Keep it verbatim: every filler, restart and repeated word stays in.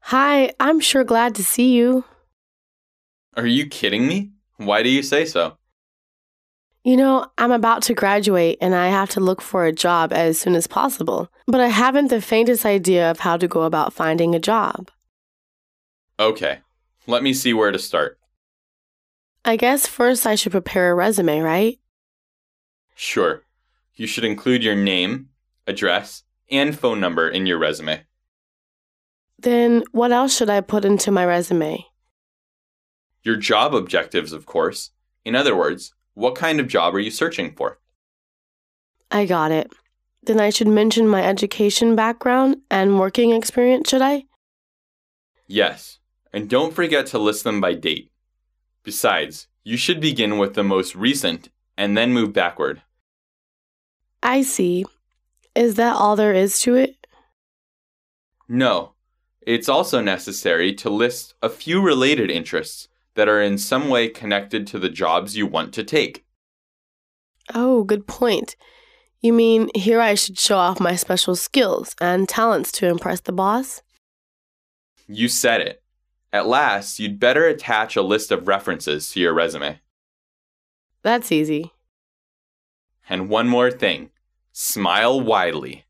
Hi, I'm sure glad to see you. Are you kidding me? Why do you say so? You know, I'm about to graduate and I have to look for a job as soon as possible, but I haven't the faintest idea of how to go about finding a job. Okay, let me see where to start. I guess first I should prepare a resume, right? Sure. You should include your name, address, and phone number in your resume. Then what else should I put into my resume? Your job objectives, of course. In other words, what kind of job are you searching for? I got it. Then I should mention my education background and working experience, should I? Yes, and don't forget to list them by date. Besides, you should begin with the most recent and then move backward. I see. Is that all there is to it? No, it's also necessary to list a few related interests that are in some way connected to the jobs you want to take. Oh, good point. You mean here I should show off my special skills and talents to impress the boss? You said it. At last, you'd better attach a list of references to your resume. That's easy. And one more thing. Smile widely.